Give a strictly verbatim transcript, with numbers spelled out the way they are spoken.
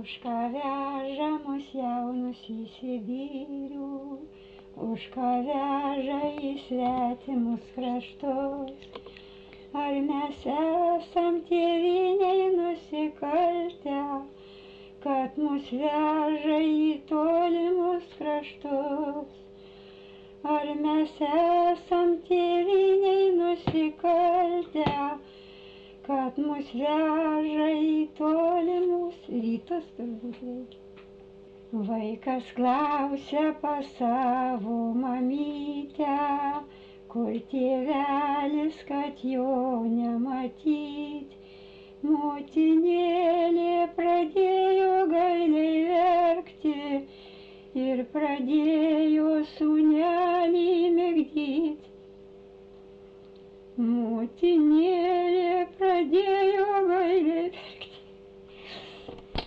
už ką veža mus jaunus į Sibirių, už ką veža į svetimus kraštus. Ar mes esam tėvynei nusikaltę, kad mus veža į tolimus kraštus? Ar mes esam tėvynei nusikaltę, kad mus veža į tolimus rytus turbūt reikia? Vaikas klausia pas savo mamytę, kur tėvelis, kad jo nematyt. Motinėlė pradėjo gailiai verkti ir pradėjo sūnelį